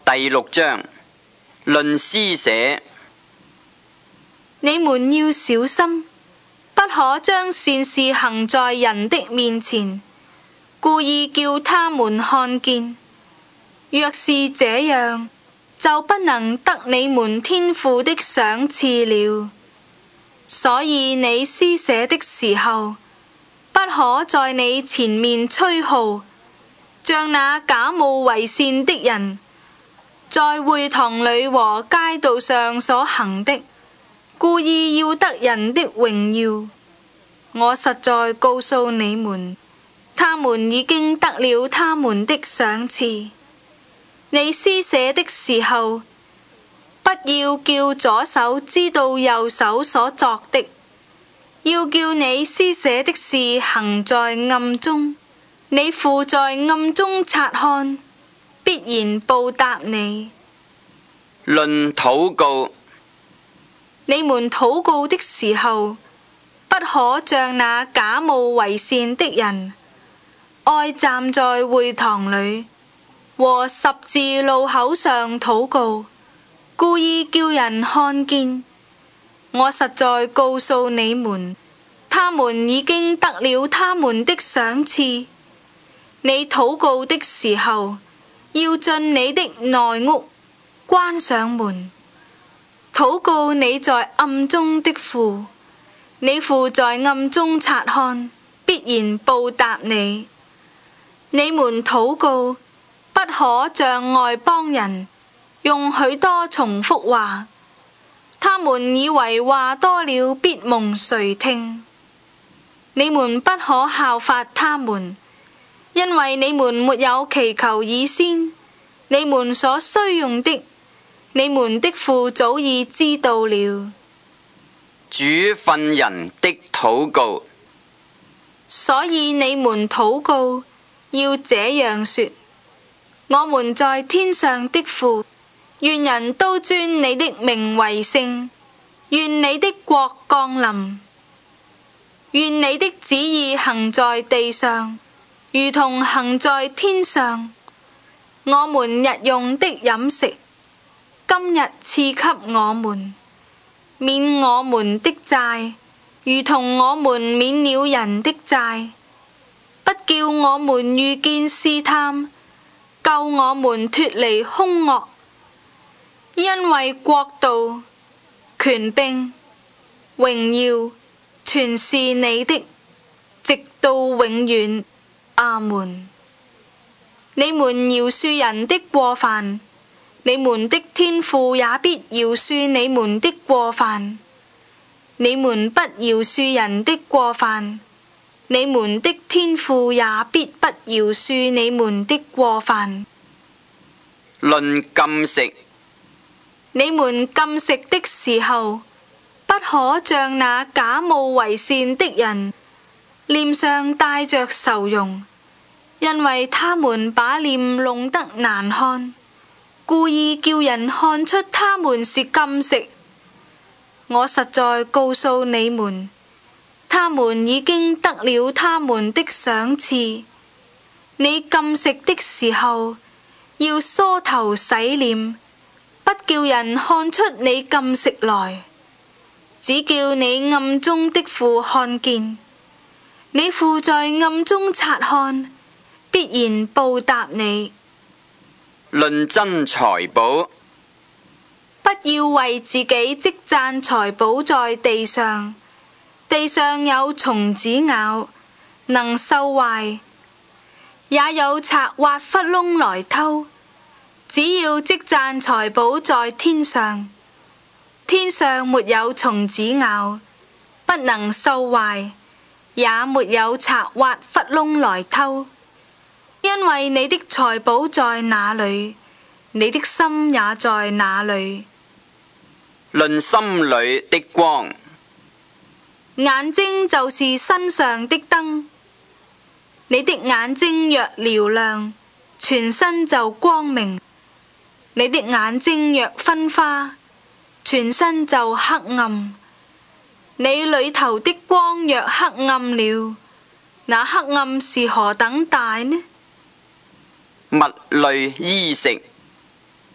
第6章論施捨。 你們要小心，不可將善事行在人的面前，故意叫他們看見。若是這樣，就不能得你們天父的賞賜了。所以你施捨的時候，不可在你前面吹號，像那假冒為善的人在會堂裏和街道上所行的，故意要得人的榮耀。我實在告訴你們，他們已經得了他們的賞賜。你施捨的時候，不要叫左手知道右手所作的，要叫你施捨的事行在暗中。你父在暗中察看，必然報答你。 論禱告。 你們禱告的時候，不可像那假冒為善的人，愛站在會堂裏和十字路口上禱告，故意叫人看見。我實在告訴你們，他們已經得了他們的賞賜。你禱告的時候，要進你的內屋，關上門，禱告你在暗中的父，你父在暗中察看，必然報答你。你們禱告，不可像外邦人，用許多重複話，他們以為話多了必蒙垂聽。你們不可效法他們，因為你們沒有祈求以先，你們所需用的，你們的父早已知道了。 主訓人的禱告。 所以你們禱告，要這樣說：我們在天上的父，願人都尊你的名為聖，願你的國降臨，願你的旨意行在地上，如同行在天上。我們日用的飲食，今日賜給我們，免我們的債，如同我們免了人的債，不叫我們遇見試探，救我們脫離兇惡。因為國度、權柄、榮耀，全是你的，直到永遠。阿門。你們饒恕人的過犯，你們的天父也必饒恕你們的過犯。你們不饒恕人的過犯，你們的天父也必不饒恕你們的過犯。 論禁食。 你們禁食的時候，不可像那假冒為善的人，臉上帶着愁容，因為他們把臉弄得難看，故意叫人看出他們是禁食。我實在告訴你們，他們已經得了他們的賞賜。你禁食的時候，要梳頭洗臉，不叫人看出你禁食來，只叫你暗中的父看見。你父在暗中察看，必然報答你。 論珍財寶。 不要為自己積攢財寶在地上，地上有蟲子咬，能鏽壞，也有賊挖窟窿來偷。只要積攢財寶在天上，天上沒有蟲子咬，不能鏽壞，也沒有賊挖窟窿來偷。因為你的財寶在哪裏，你的心也在哪裏。 論心裏的光。 眼睛就是身上的燈，你的眼睛若嘹亮，全身就光明；你的眼睛若昏花，全身就黑暗。你裏頭的光若黑暗了，那黑暗是何等大呢？ 物類衣食。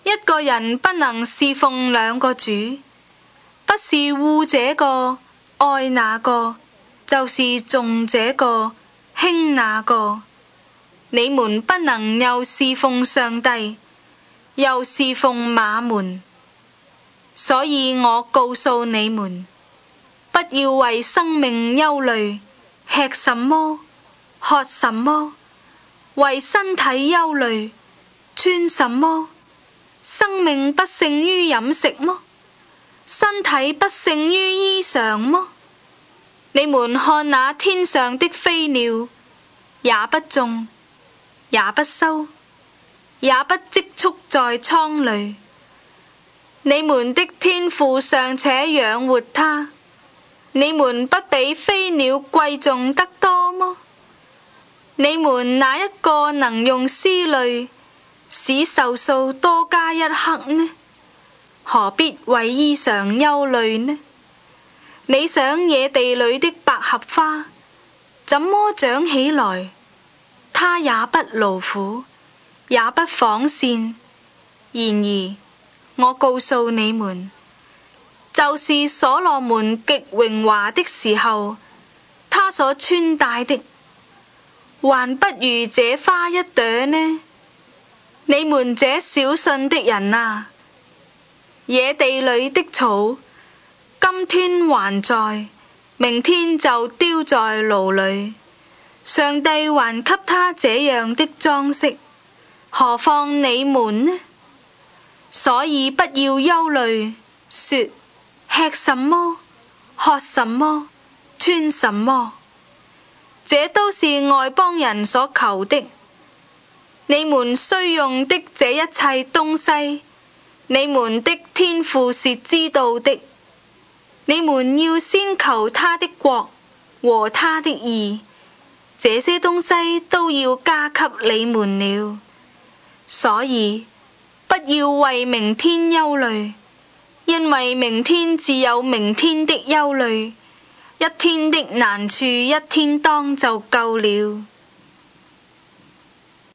一個人不能侍奉兩個主，不是惡這個愛那個，就是重這個輕那個。你們不能又侍奉上帝，又侍奉馬門。所以我告訴你們，不要為生命憂慮，吃什麼，喝什麼；為身體憂慮，穿什麼。生命不勝於飲食麼？身體不勝於衣裳麼？你們看那天上的飛鳥，也不種，也不收，也不積蓄在倉裏，你們的天父尚且養活它，你們不比飛鳥貴重得多麼？你們哪一個能用思慮使壽數多加一刻呢？何必為衣裳憂慮呢？你想野地裏的百合花怎麼長起來？它也不勞苦，也不紡線。然而我告訴你們，就是所羅門極榮華的時候，他所穿戴的，還不如這花一朵呢。你們這小信的人啊，野地裏的草，今天還在，明天就丟在爐裏。上帝還給他這樣的裝飾，何況你們呢？所以不要憂慮，說吃什麼，喝什麼，穿什麼，這都是外邦人所求的。你們需用的這一切東西，你們的天父是知道的。你們要先求他的國和他的義，這些東西都要加給你們了。所以不要為明天憂慮，因為明天自有明天的憂慮，一天的難處一天當就夠了。